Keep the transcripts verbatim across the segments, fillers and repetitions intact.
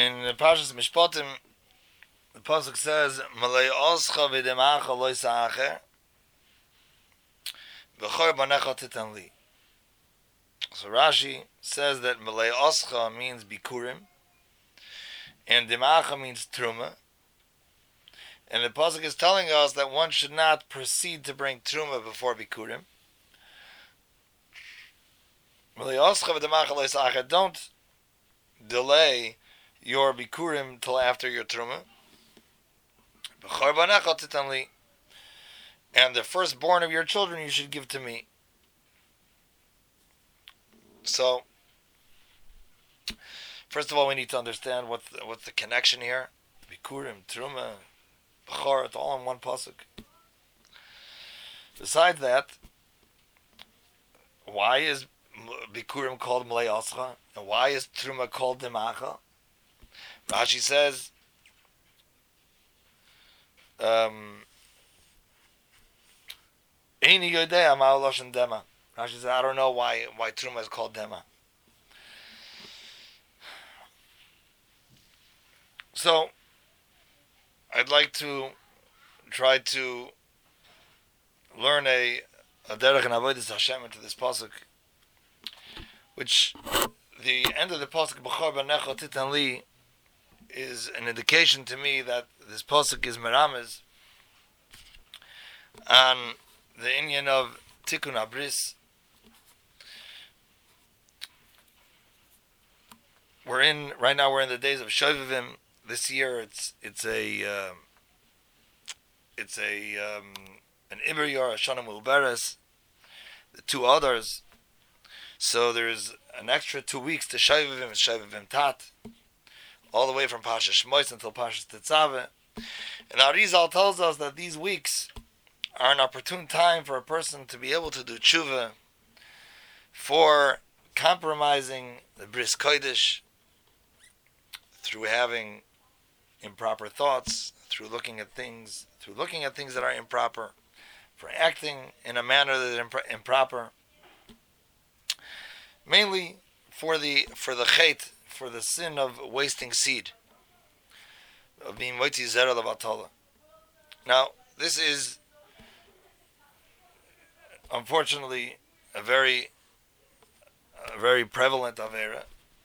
In the Parshas Mishpatim, the pasuk says, "Malay oscha v'demacha loy sa'acher, v'chor banecha titan li." So Rashi says that Malay oscha means bikurim, and demacha means truma. And the pasuk is telling us that one should not proceed to bring truma before bikurim. Malay oscha v'demacha loy sa'acher. Don't delay your bikurim till after your truma. And the firstborn of your children you should give to me. So, first of all, we need to understand what's the, what's the connection here. Bikurim, truma, bechor, it's all in one pasuk. Besides that, why is bikurim called malei oscha? And why is truma called demacha? Rashi says, um, Eini yodea ma'al lashon dema. Rashi says, I don't know why why truma is called dema. So, I'd like to try to learn a a derech and avodas Hashem into this pasuk, which the end of the pasuk b'chor banecha titan li is an indication to me that this pasuk is merames on the inyan of tikkun abris. We're in right now. We're in the days of Shovavim. This year, it's it's a uh, it's a um, an Iber Yor, a Shana Mulberes, the two others. So there's an extra two weeks to Shovavim, Shovavim Tat, all the way from Pasha Shmois until Pasha Tetzaveh. And Arizal tells us that these weeks are an opportune time for a person to be able to do tshuva for compromising the Bris Kodesh through having improper thoughts, through looking at things, through looking at things that are improper, for acting in a manner that is impr- improper, mainly for the for the chet, for the sin of wasting seed, of being moitzi zera levatala. Now, this is unfortunately a very, a very prevalent avera.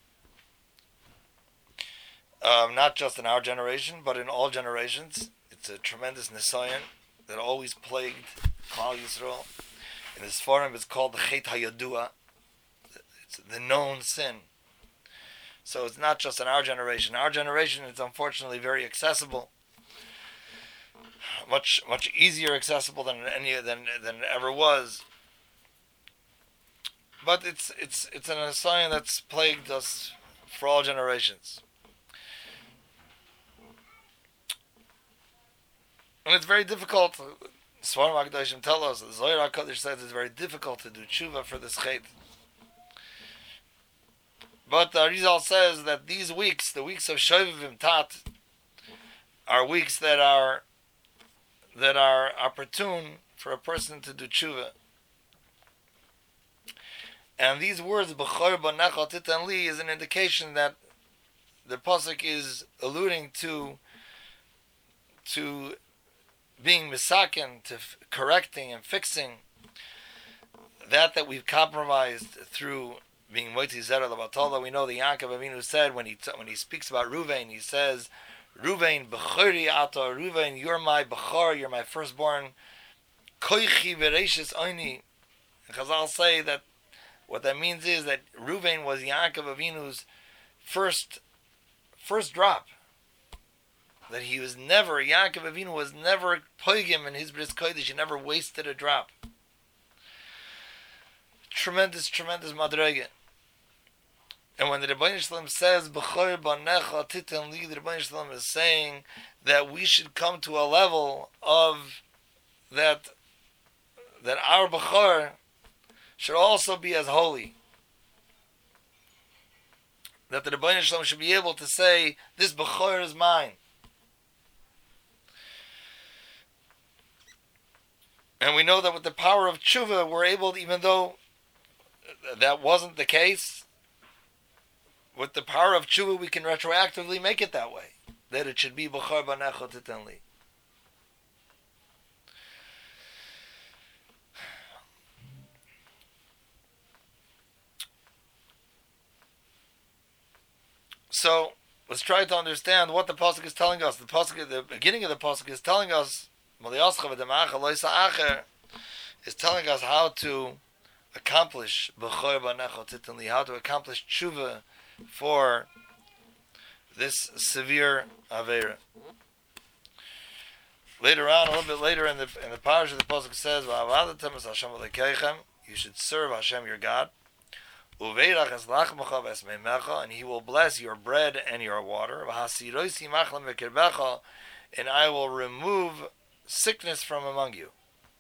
Um, not just in our generation, but in all generations. It's a tremendous nisayon that always plagued Klal Yisrael. In this forum, it's called the Chet HaYadua. It's the known sin. So it's not just in our generation. Our generation is unfortunately very accessible, much much easier accessible than any than than it ever was. But it's it's it's an nisayon that's plagued us for all generations. And it's very difficult. Svarim HaKadoshim tell us, the Zohar HaKadosh says it's very difficult to do tshuva for this chet. But the Arizal says that these weeks, the weeks of Shovavim Tat, are weeks that are that are opportune for a person to do tshuva. And these words, B'chor banecha titan li, is an indication that the pasuk is alluding to to being misaken, to f- correcting and fixing that that we've compromised through being moitzi zera levatala. We know the Yaakov Avinu said when he t- when he speaks about Ruvain, he says, "Ruvain b'chori ata, Ruvain, you're my b'chor, you're my firstborn. Koichi v'reishis oini." Chazal say that what that means is that Ruvain was Yaakov Avinu's first first drop. That he was never, Yaakov Avinu was never poigim in his bris kodesh. He never wasted a drop. Tremendous, tremendous madrege. And when the Rebbeinu Shalom says, B'chor banecha titan li, the Rebbeinu Shalom is saying that we should come to a level of that, that our B'chor should also be as holy. That the Rebbeinu Shalom should be able to say, this B'chor is mine. And we know that with the power of tshuva, we're able, even though that wasn't the case, with the power of tshuva, we can retroactively make it that way. That it should be b'chor b'necha titen li. So let's try to understand what the pasuk is telling us. The pasuk, the beginning of the pasuk is telling us, is telling us how to accomplish b'chor b'necha titen li, how to accomplish tshuva for this severe avera. Later on, a little bit later in the in the parasha, the pasuk says, "You should serve Hashem your God, and He will bless your bread and your water, and I will remove sickness from among you."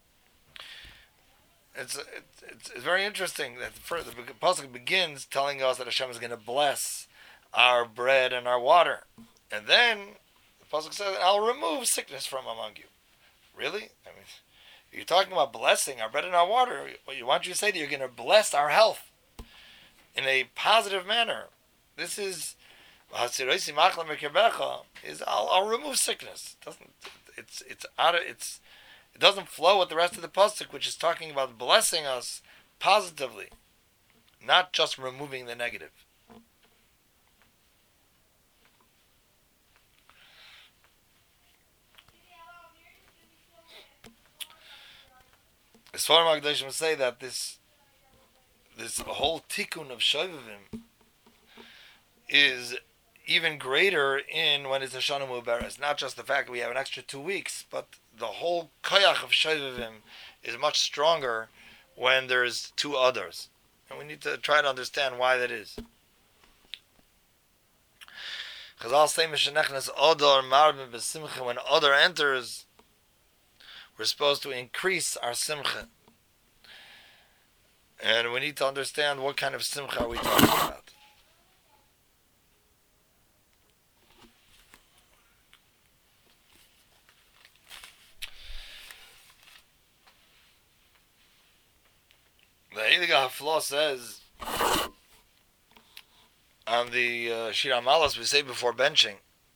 It's it's, it's very interesting that the, the pasuk begins telling us that Hashem is going to bless our bread and our water, and then the pasuk says, "I'll remove sickness from among you." Really? I mean, you're talking about blessing our bread and our water. What you want you to say that you're going to bless our health in a positive manner. This is is I'll, I'll remove sickness. It doesn't it's it's out of it's it doesn't flow with the rest of the pasuk, which is talking about blessing us positively, not just removing the negative. The Sfarim HaKadoshim say that this this whole tikkun of Shovavim is even greater in when it's a Shana Mubarak. Not just the fact that we have an extra two weeks, but the whole koyach of Shovavim is much stronger when there's two others. And we need to try to understand why that is. Chazal say, when Adar enters, we're supposed to increase our simcha. And we need to understand what kind of simcha are we talking about. The Heilige Haflah says, on the uh, Shir Amalas we say before benching,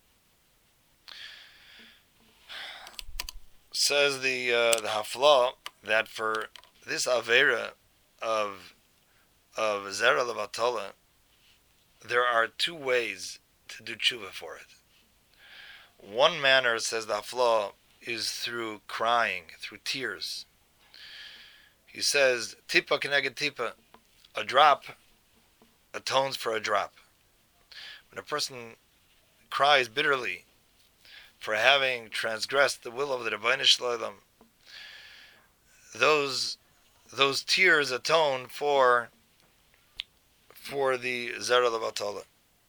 says the uh, the Haflah that for this Avera of of Zera Levatola, there are two ways to do tshuva for it. One manner, says the Haflah, is through crying, through tears. He says, Tipa keneged tipa, a drop atones for a drop. When a person cries bitterly for having transgressed the will of the Rebbeinu Shalom, those those tears atone for for the Zera Levatola.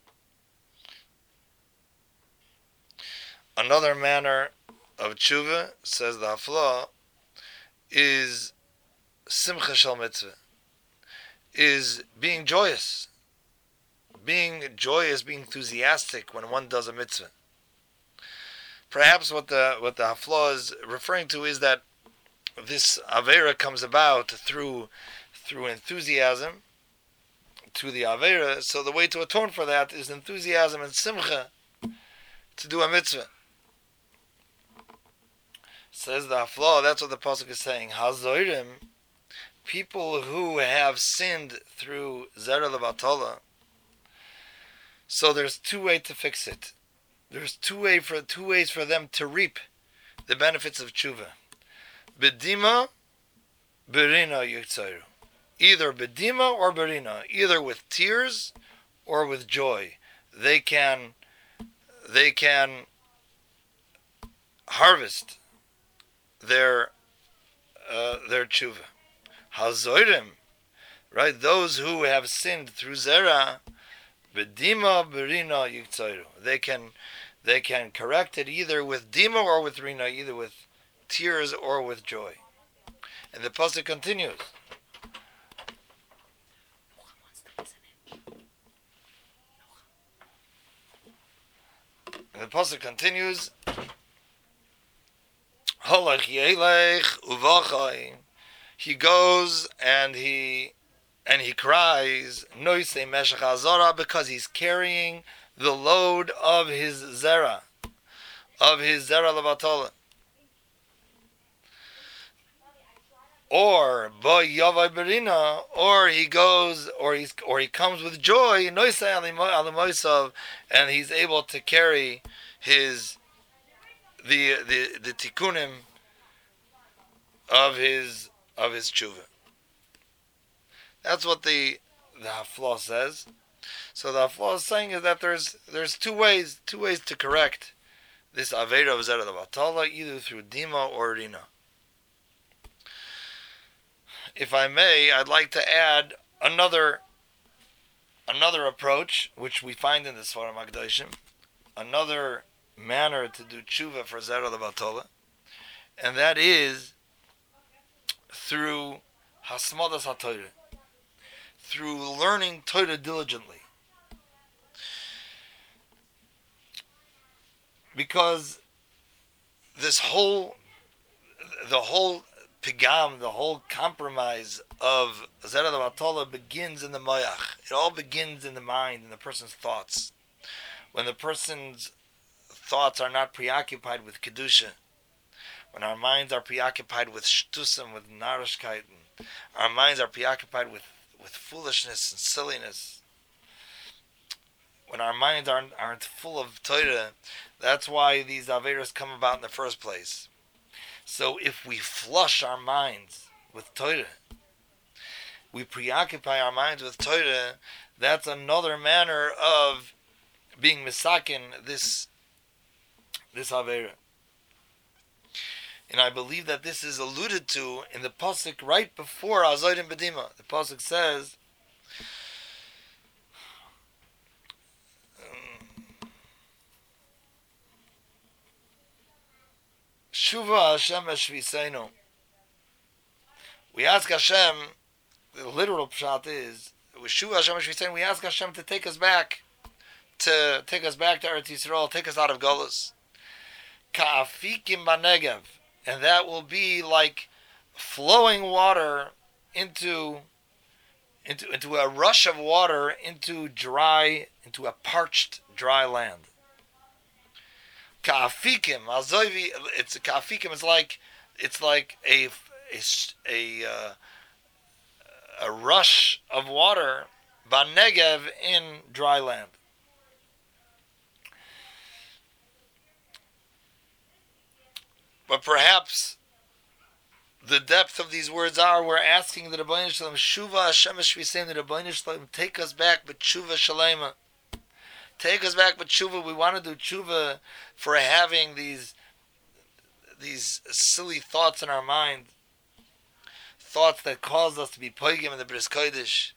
Another manner of tshuva, says the Haflah, is simcha shel mitzvah, is being joyous, being joyous, being enthusiastic when one does a mitzvah. Perhaps what the what the Haflah is referring to is that this Avera comes about through through enthusiasm to the Avera, so the way to atone for that is enthusiasm and simcha to do a mitzvah. Says the Haflah, that's what the pasuk is saying. Hazorim, people who have sinned through Zera Levatola. So there's two ways to fix it. There's two way for two ways for them to reap the benefits of tshuva. Bedima, berina yitzayru. Either bedima or berina, either with tears or with joy. They can, they can harvest their uh, their tshuva. Hazorim, right? Those who have sinned through zera, bedima berina yitzayru. They can, they can correct it either with dima or with rina, either with tears or with joy. And the pasuk continues. And the pasuk continues. He goes and he and he cries, Noisei Meshach Azara, because he's carrying the load of his zera, of his zera levatola. Or boy yavai berina, or he goes, or he's, or he comes with joy, Noisei Alimoisav, and he's able to carry his the the the tikkunim of his of his tshuva. That's what the the Haflah says. So the Haflah is saying is that there's there's two ways two ways to correct this avera of zera levatala, either through dima or rina. If I may, I'd like to add another another approach which we find in the Sfarim HaKadoshim, another manner to do tshuva for zera levatala, and that is through hasmadas haTorah, through learning Torah diligently. Because this whole, the whole pigam, the whole compromise of zera levatala begins in the moyach. It all begins in the mind, in the person's thoughts. When the person's thoughts are not preoccupied with kedusha, when our minds are preoccupied with shtusim, with narishkeit, our minds are preoccupied with, with foolishness and silliness, when our minds aren't, aren't full of Torah, that's why these averos come about in the first place. So if we flush our minds with Torah, we preoccupy our minds with Torah, that's another manner of being misakin this this avera. And I believe that this is alluded to in the pasuk right before Azodim Bedima. The pasuk says, Shuva Hashem Eshviseinu. We ask Hashem, the literal pshat is, with Shuva Hashem Eshviseinu, we ask Hashem to take us back, to take us back to Eretz Yisrael, take us out of Golus. Ka'afikim ba'negev. And that will be like flowing water into, into, into a rush of water into dry, into a parched, dry land. Ka'afikim, azoivi, it's ka'afikim. It's like it's like a a a, uh, a rush of water, ba'negev, in dry land. But perhaps the depth of these words are, we're asking the Rebbeinu Shalom, Shuva Hashem Eshviseinu, the Rebbeinu Shalom, take us back, but Shuva Shalema. Take us back, but tshuva. We want to do tshuva for having these these silly thoughts in our mind, thoughts that cause us to be poigim in the Bris Kodesh.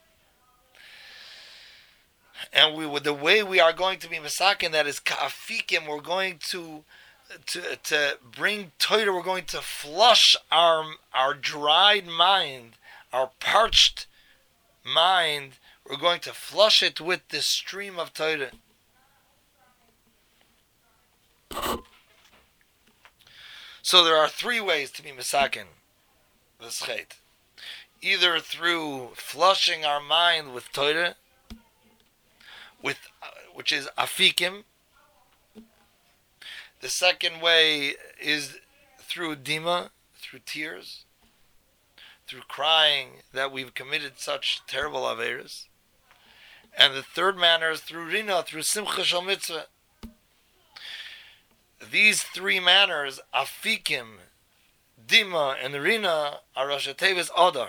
And we, the way we are going to be misakin, that is ka'afikim. We're going to to to bring Torah. We're going to flush our our dried mind, our parched mind. We're going to flush it with this stream of Torah. So there are three ways to be misakin the schet. Either through flushing our mind with Torah, with uh, which is afikim. The second way is through dima, through tears, through crying that we've committed such terrible averos. And the third manner is through rina, through simcha shel mitzvah. These three manners, afikim, dima, and rina, are Rosh Tevis Adar.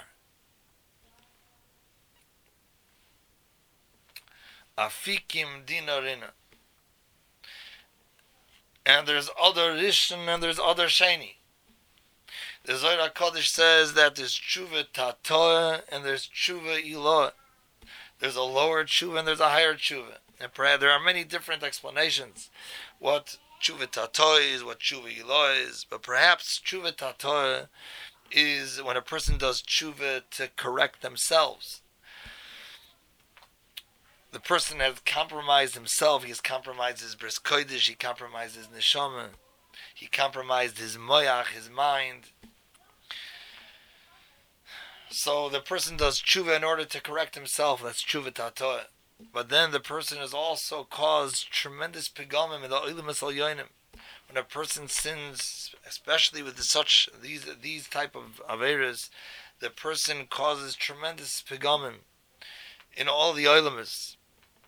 Afikim, dina, rina. And there's other rishon and there's other sheni. The Zohar HaKadosh says that there's tshuva tatoa and there's tshuva iloa. There's a lower tshuva and there's a higher tshuva. And perhaps there are many different explanations what tshuva tatoa is, what tshuva iloa is. But perhaps tshuva tatoa is when a person does tshuva to correct themselves. The person has compromised himself. He has compromised his bris kodesh. He compromised his neshama. He compromised his moyach, his mind. So the person does tshuva in order to correct himself. That's tshuva tatoa. But then the person has also caused tremendous pigomim in the oilim yoinim. When a person sins, especially with such these these type of averas, the person causes tremendous pigomim in all the oilimus.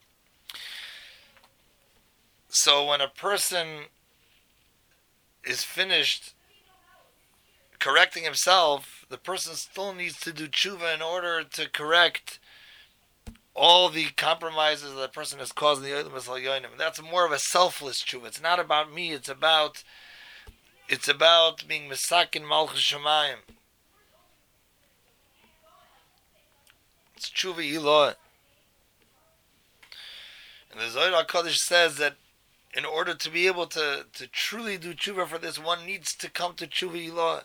So when a person is finished correcting himself, the person still needs to do tshuva in order to correct all the compromises that the person has caused in the oilimus yoinim. That's more of a selfless tshuva. It's not about me. It's about it's about being misakin malchus shamayim. It's tshuva ilah. And the Zohar HaKadosh says that in order to be able to, to truly do tshuva for this, one needs to come to tshuva ilah.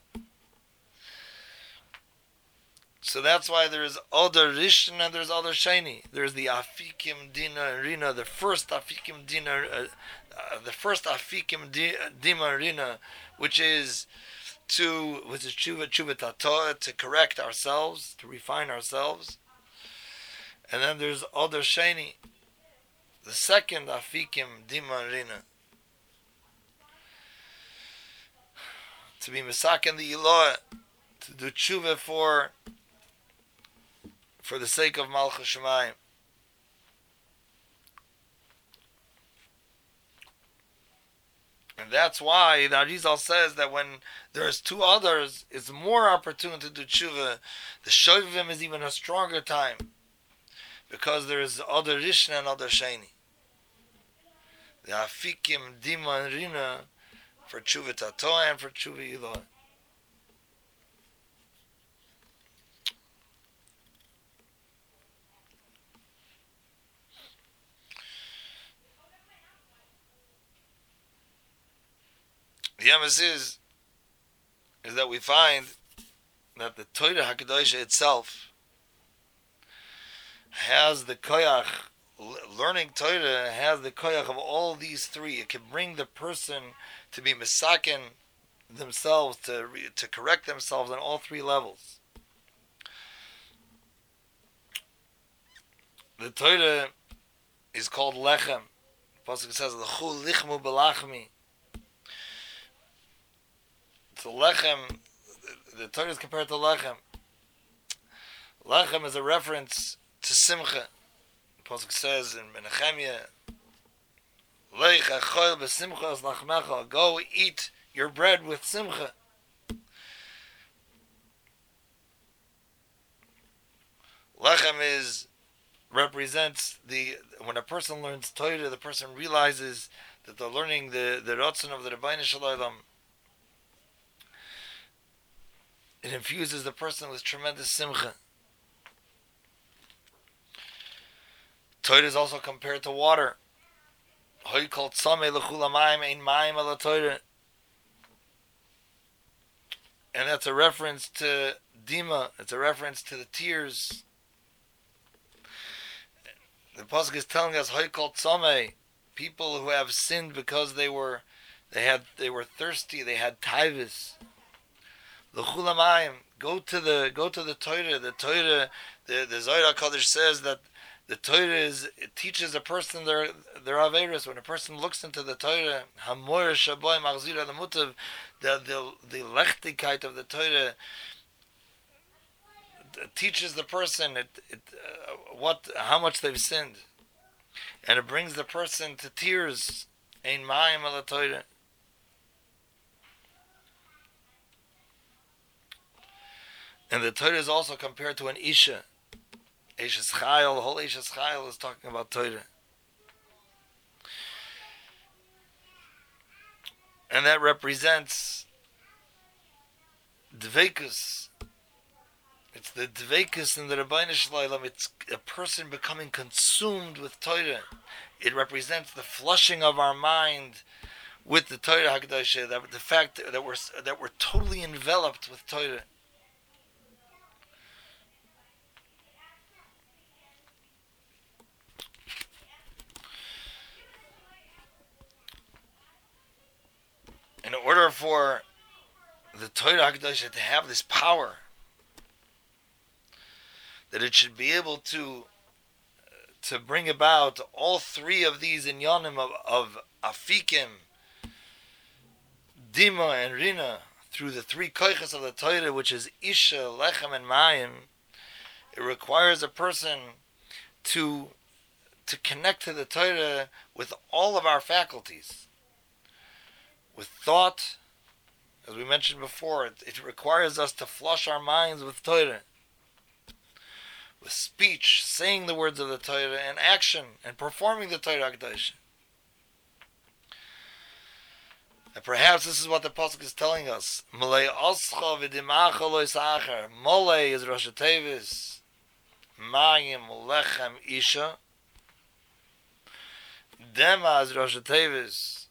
So that's why there's other rishon and there's other sheni. There's the afikim dina rina, the first afikim dina, uh, uh, the first afikim di, dima rina, which is to which is tshuva tshuva tatoa, to correct ourselves, to refine ourselves. And then there's other sheni, the second afikim dima rina, to be misaken the ilah, to do tshuva for. for the sake of Malchus Shemayim. And that's why the Arizal says that when there's two others, it's more opportune to do tshuva. The Shovim is even a stronger time, because there is other Rishna and other Sheni. The Afikim, Dima, and Rina for tshuva Tatoa and for tshuva Ilah. The emes is, is that we find that the Torah HaKadosh itself has the koyach, learning Torah has the koyach of all these three. It can bring the person to be misaken themselves, to to correct themselves on all three levels. The Torah is called lechem. The pasuk says, "L'chu lichmu belachmi." So lechem, the Torah is compared to lechem. Lechem is a reference to simcha. The pasuk says in Menachemia, "Leich achol b'simcha es lachmecha." Go eat your bread with simcha. Lechem is represents the when a person learns Torah, the person realizes that they're learning the the ratzon of the Rebbeinu Shalom. It infuses the person with tremendous simcha. Torah is also compared to water. Hoy kol tzamei l'chul hamayim ein mayim ala Torah. And that's a reference to Dima. It's a reference to the tears. The pasuk is telling us hoy kol tzamei, people who have sinned because they were they had they were thirsty, they had taivus. L'chul hamayim, go to the go to the Torah. The Torah, the the Zohar HaKadosh says that the Torah is it teaches a person their their averos. When a person looks into the Torah, hamoyer shaboy machzira the mutav, the the the lechtigkeit of the Torah teaches the person it, it uh, what how much they've sinned, and it brings the person to tears. Ein mayim ala Torah. And the Torah is also compared to an Isha. Eshes Chayil, the whole Eshes Chayil is talking about Torah. And that represents Dveikus. It's the Dveikus in the Rebbeinu Shalom. It's a person becoming consumed with Torah. It represents the flushing of our mind with the Torah HaKadosh, that the fact that we're, that we're totally enveloped with Torah. In order for the Torah HaKadosh to have this power, that it should be able to to bring about all three of these inyanim of, of afikim, dima, and rina through the three koiches of the Torah, which is isha, lechem, and mayim. It requires a person to to connect to the Torah with all of our faculties, with thought. As we mentioned before, it, it requires us to flush our minds with Torah, with speech, saying the words of the Torah, and action, and performing the Torah HaKadosh. And perhaps this is what the Pasuk is telling us. Malei oscha v'dimacha lo yisacher. Malei is Rosh Tevis. Mayim lechem isha. Dema is Rosh Tevis.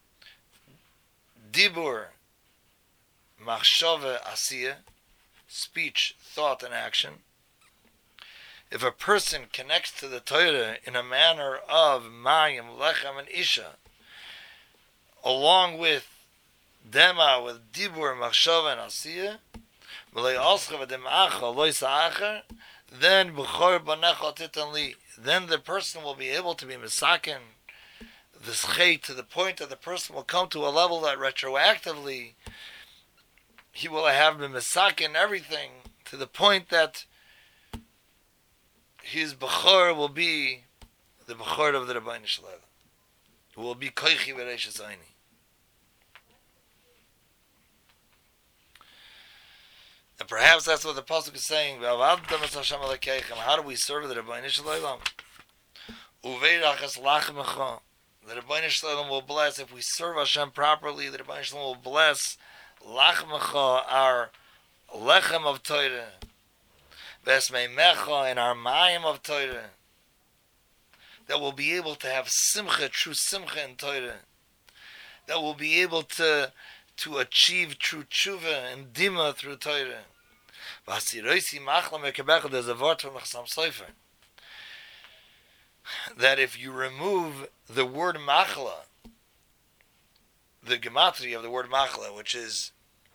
Dibur machshove asiyah. Speech, thought, and action. If a person connects to the Torah in a manner of mayim, lechem, and isha, along with dema, with dibur, machshava, and asiyah, then b'chor banecha titan li, then the person will be able to be misaken the schei to the point that the person will come to a level that retroactively he will have been misaken everything to the point that his b'chor will be the b'chor of the Rebbeinu Shalom. It will be koichi v'reishes aini. And perhaps that's what the Pasuk is saying. How do we serve the Rebbeinu Shalom? Uveirachas lachmecha. The Rebbeinu Shalom will bless. If we serve Hashem properly, the Rebbeinu Shalom will bless lachmecha, our lechem of Torah. Vesmeimecha, and our mayim of Torah. That will be able to have simcha, true simcha in Torah. That will be able to to achieve true tshuva and dima through Torah. There's a word from the Chassam Sofer that if you remove the word machla, the gematria of the word machla, which is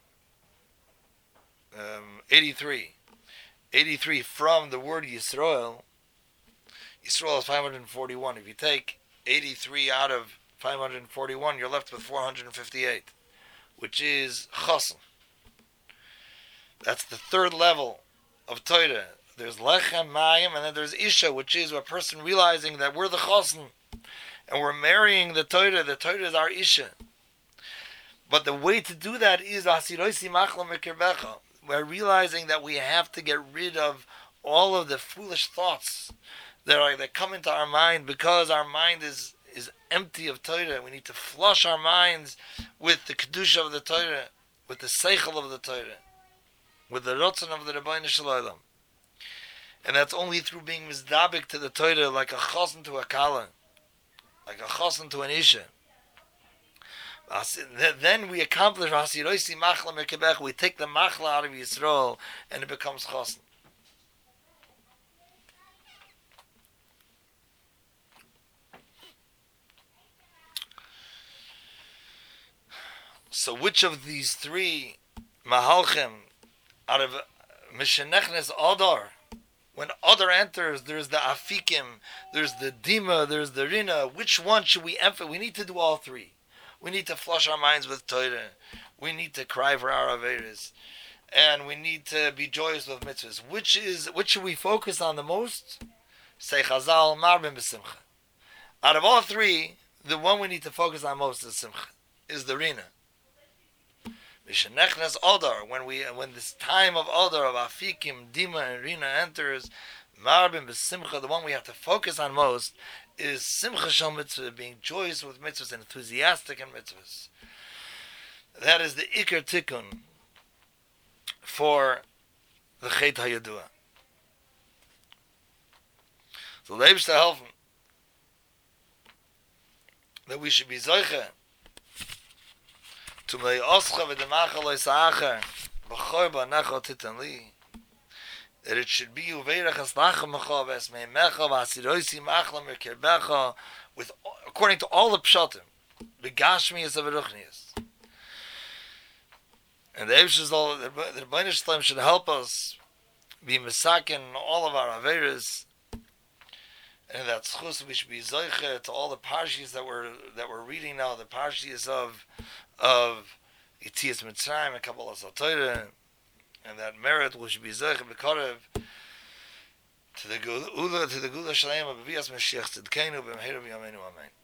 um, eighty-three, eighty-three from the word Yisrael, Yisrael is five hundred forty-one. If you take eighty-three out of five hundred forty-one, you're left with four hundred fifty-eight, which is chassan. That's the third level of Torah. There's lechem, mayim, and then there's isha, which is a person realizing that we're the chassan, and we're marrying the Torah. The Torah is our isha. But the way to do that is asiroisi machla mekirbecha. We're realizing that we have to get rid of all of the foolish thoughts that are that come into our mind because our mind is is empty of Torah. We need to flush our minds with the kedusha of the Torah, with the seichel of the Torah, with the rotzen of the Rebbeinu Shalom. And that's only through being mizdabik to the Torah, like a chassan to a kala, like a chassan to an isha. Then we accomplish hasiroisi machla mekebech. We take the machla out of Yisrael, and it becomes chassan. So which of these three mahalchim out of Mishenechnes Adar, when Adar enters, there's the afikim, there's the dima, there's the rina. Which one should we emphasize? We need to do all three. We need to flush our minds with Torah. We need to cry for our averis, and we need to be joyous with mitzvahs. Which is which should we focus on the most? Say Chazal marbim b'simcha. Out of all three, the one we need to focus on most is simcha, is the rina. Mishenechnes Adar, when we when this time of Adar of afikim, dima, and rina enters, marbim b'simcha, the one we have to focus on most is simcha shel mitzvah, being joyous with mitzvahs and enthusiastic in mitzvahs. That is the ikar tikkun for the chet hayadua. So the Eibishter helfen that we should be zoiche to mei oscha v'demacha lo yisacher b'chor b'anecha titan li, that it should be uveirachas lachamecha v'esmeimecha v'asiroisi machla mekirbecha, with according to all the pshatim, b'gashmius of eruchnius. And the Eibishter, the Rebbeinu Shalom should help us be misaken all of our averas, and that schus we should be zoiche to all the parshas that we're that we're reading now, the parshas of of Yetzias Mitzrayim and Kabbalah Torah, and that merit we should be zoiche b'korev to the Gula to the Gula Shalem of B'vias Mashiach Tzidkenu b'mheira b'yameinu amen.